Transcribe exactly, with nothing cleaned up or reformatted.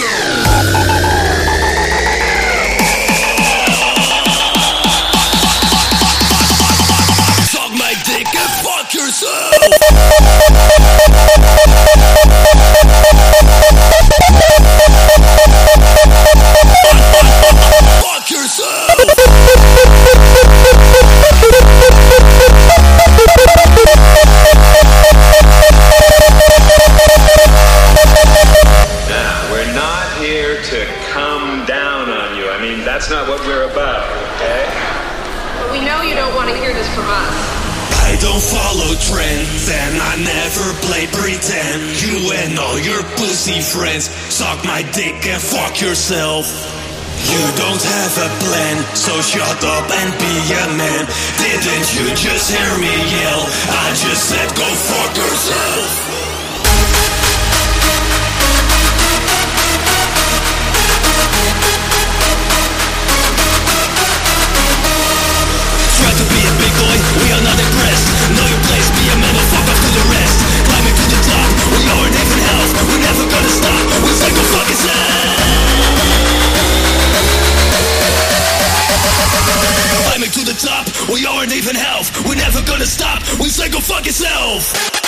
Suck my dick and fuck yourself. Fuck yourself. Now, we're not here to come down on you. I mean, that's not what we're about, okay? But we know you don't want to hear this from us. I don't follow trends and I never play pretend. You and all your pussy friends suck my dick and fuck yourself. You don't have a plan, so shut up and be a man. Didn't you just hear me yell? I just said go fuck yourself. Try to be a big boy, we are not impressed. Know your place, be a man, but fuck off to the rest. Climbing to the top, we aren't even health. We're never gonna stop, we say go fuck yourself. Climbing to the top, we aren't even health. We're never gonna stop, we say go fuck yourself.